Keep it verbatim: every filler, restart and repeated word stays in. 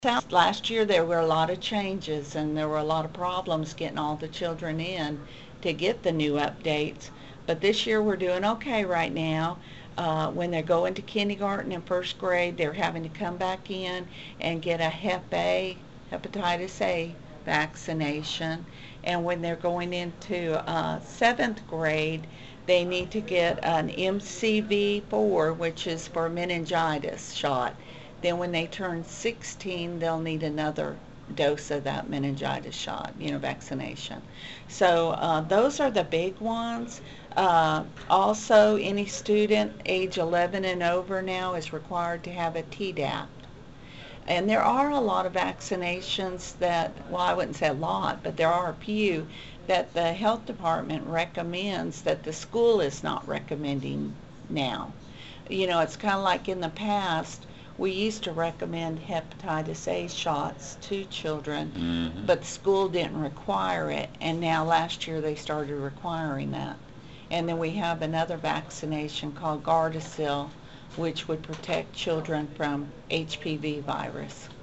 South last year there were a lot of changes and there were a lot of problems getting all the children in to get the new updates. But this year we're doing okay right now. Uh, when they're going to kindergarten and first grade, they're having to come back in and get a Hep A, hepatitis A vaccination. And when they're going into uh, seventh grade, they need to get an M C V four, which is for meningitis shot. Then when they turn sixteen, they'll need another dose of that meningitis shot, you know, vaccination. So uh, those are the big ones. Uh, also, any student age eleven and over now is required to have a Tdap. And there are a lot of vaccinations that, well, I wouldn't say a lot, but there are a few that the health department recommends that the school is not recommending now. You know, it's kind of like in the past, we used to recommend hepatitis A shots to children, Mm-hmm. but the school didn't require it, and now last year they started requiring that. And then we have another vaccination called Gardasil, which would protect children from H P V virus.